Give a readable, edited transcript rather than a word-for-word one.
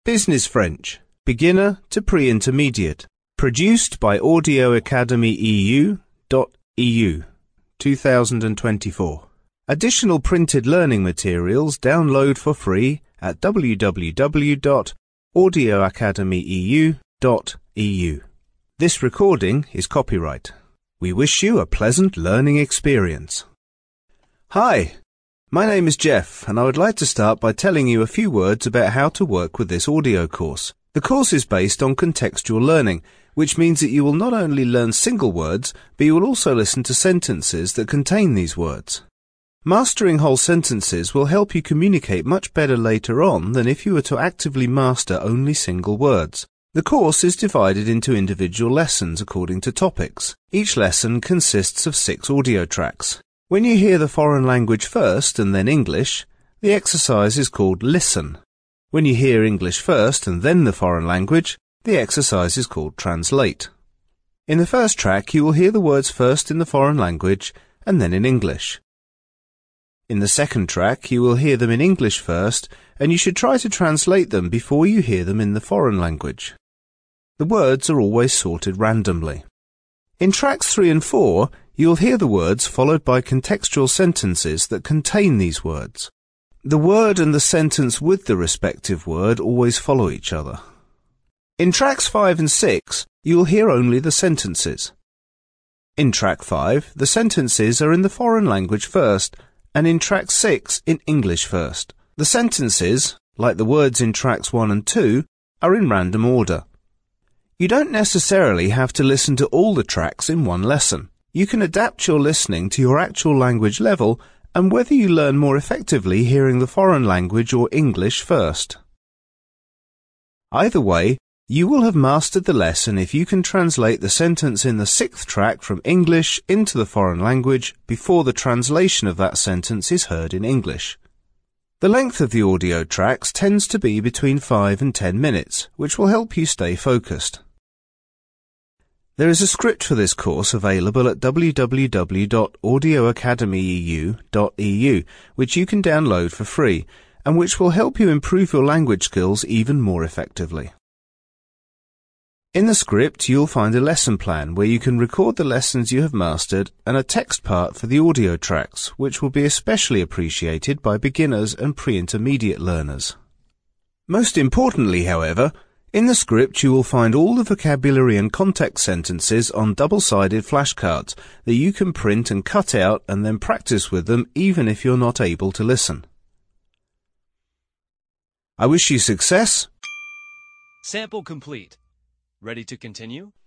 Business French, Beginner to Pre-Intermediate. Produced by audioacademyeu.eu, 2024. Additional printed learning materials download for free at www.audioacademyeu.eu. This recording is copyright. We wish you a pleasant learning experience. Hi, my name is Jeff, and I would like to start by telling you a few words about how to work with this audio course. The course is based on contextual learning, which means that you will not only learn single words, but you will also listen to sentences that contain these words. Mastering whole sentences will help you communicate much better later on than if you were to actively master only single words. The course is divided into individual lessons according to topics. Each lesson consists of 6 audio tracks. When you hear the foreign language first and then English, the exercise is called listen. When you hear English first and then the foreign language, the exercise is called translate. In the first track, you will hear the words first in the foreign language and then in English. In the second track, you will hear them in English first, and you should try to translate them before you hear them in the foreign language. The words are always sorted randomly. In tracks 3 and 4, you will hear the words followed by contextual sentences that contain these words. The word and the sentence with the respective word always follow each other. In tracks 5 and 6, you will hear only the sentences. In track 5, the sentences are in the foreign language first, and in track 6 in English first. The sentences, like the words in tracks 1 and 2, are in random order. You don't necessarily have to listen to all the tracks in one lesson. You can adapt your listening to your actual language level and whether you learn more effectively hearing the foreign language or English first. Either way, you will have mastered the lesson if you can translate the sentence in the 6th track from English into the foreign language before the translation of that sentence is heard in English. The length of the audio tracks tends to be between 5 and 10 minutes, which will help you stay focused. There is a script for this course available at www.audioacademyeu.eu, which you can download for free, and which will help you improve your language skills even more effectively. In the script, you'll find a lesson plan where you can record the lessons you have mastered and a text part for the audio tracks, which will be especially appreciated by beginners and pre-intermediate learners. Most importantly, however, in the script you will find all the vocabulary and context sentences on double-sided flashcards that you can print and cut out and then practice with them even if you're not able to listen. I wish you success. Sample complete. Ready to continue?